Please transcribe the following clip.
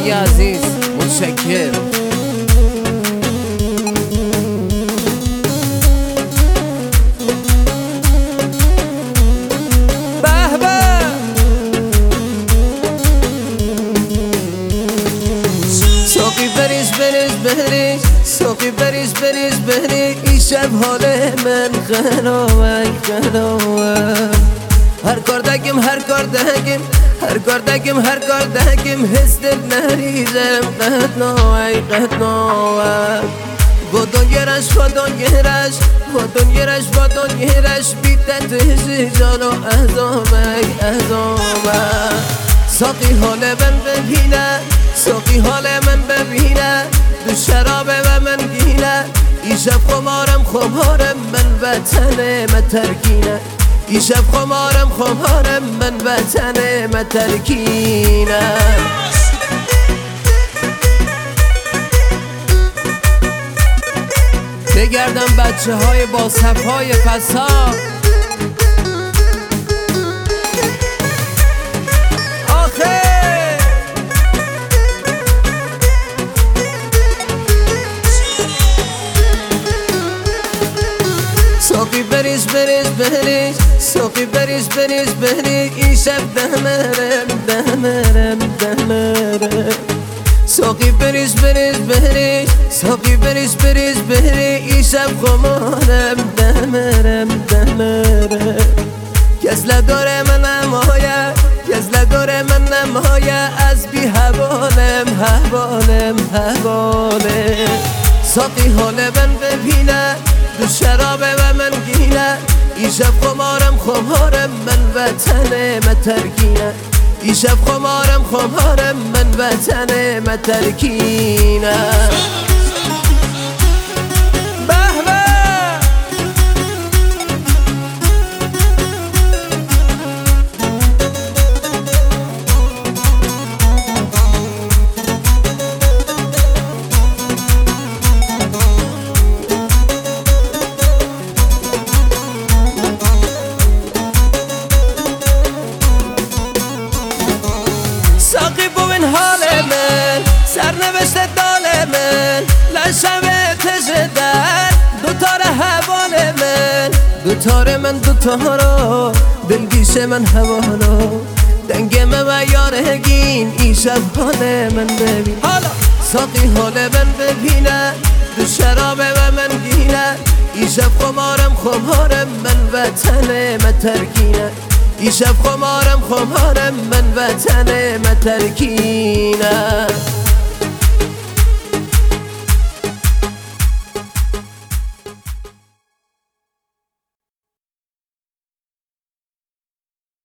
های عزیز متشکر. ساقی بریز بری این شب حال من خنوه هر کار دگم حس دل نریزم قدنوه با دنیرش بیتتش جانو ازامه ساقی حال من ببینه دو شرابه و من گینه ای شب خمارم من وطن مترکینه ای شب خمارم من وطن مترکینه بگردم بچه های با صفهای فساد ساقی بریز این شب دمرم ساقی بریز این شب خمارم دمرم کس لداره من نمایه از بی حوالم ساقی حال من ببینه دو شرابه و من گینه این شب خمارم من وطن مترکینه این شب خمارم من وطن مترکینه سرنوشت دال من لشم تجدر دوتار حوال من دوتارا دلگیش من حوالا دنگم و یارگین این شب حال من ببین ساقی حال من ببینه دو شرابه و من گینه این شب خمارم من وطن مترکینه این شب خمارم من وطن مترکینه